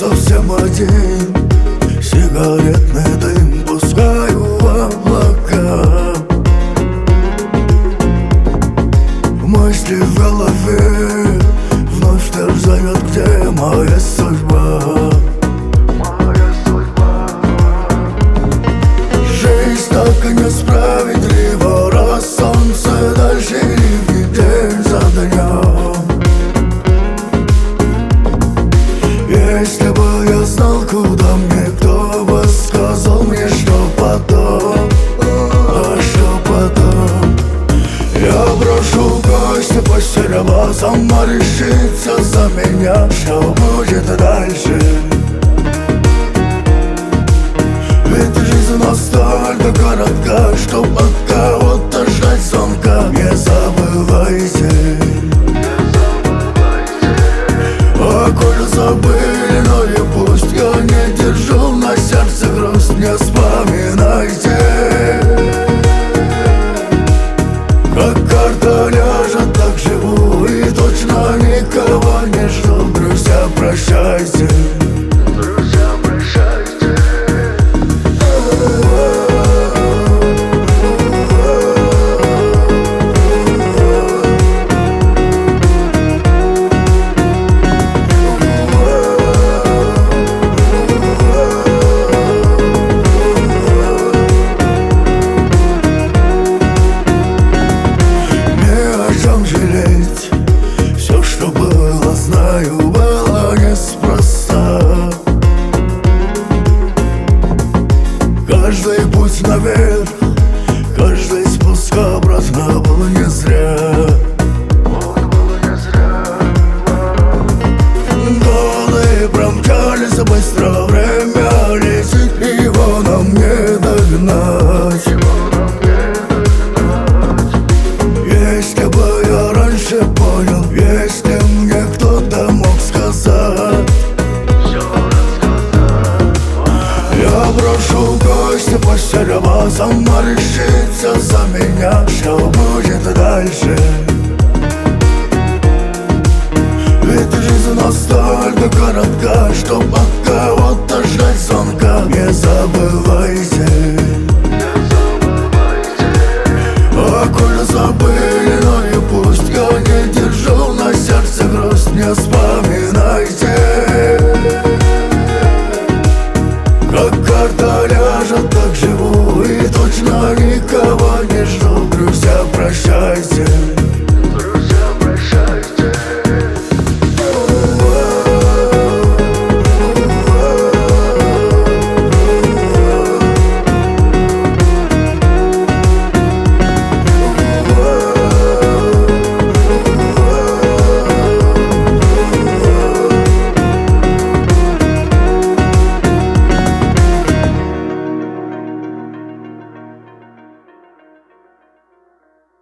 совсем один, сигаретный дым пускаю в облака. Мысли в голове вновь терзают, где моя судьба. Жизнь так и несправедлива, раз солнце дальше ливни день за днем. Если бы я знал, куда мне, кто бы сказал мне, что потом, а что потом. Я брошу кости, постель, сама решится за меня, что будет дальше. Ведь жизнь настолько коротка, что от кого-то ждать звонка. Не забывайте, а коль забыли, но и пусть. Я не держу на сердце грусть, не вспоминайте. Как карта ляжет, так живу, и точно никого не жду. Друзья, прощайте. Друзья, прощайте. Все, что было, знаю, было неспроста. Каждый путь наверх, каждый спуск обратно был не зря. Годы промчались быстро, время летит, его нам не догнать. Если бы я раньше понял, если мне кто-то мог сказать, я брошу кости, постель, сама решится за меня, что будет дальше.